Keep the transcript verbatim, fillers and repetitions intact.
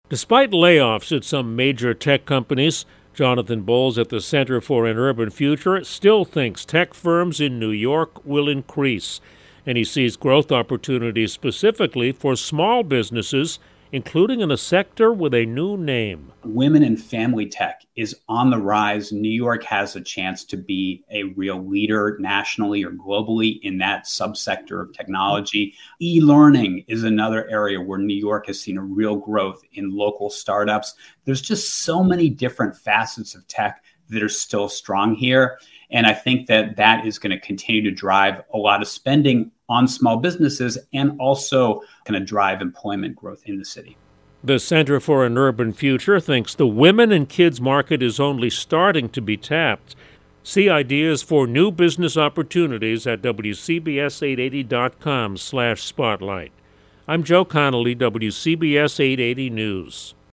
Despite layoffs at some major tech companies, Jonathan Bowles at the Center for an Urban Future still thinks tech firms in New York will increase, and he sees growth opportunities specifically for small businesses, including in a sector with a new name. Women in family tech is on the rise. New York has a chance to be a real leader nationally or globally in that subsector of technology. E-learning is another area where New York has seen a real growth in local startups. There's just so many different facets of tech that are still strong here. And I think that that is going to continue to drive a lot of spending on small businesses and also going to drive employment growth in the city. The Center for an Urban Future thinks the women and kids market is only starting to be tapped. See ideas for new business opportunities at W C B S eight eighty dot com slash spotlight. I'm Joe Connolly, W C B S eight eighty News.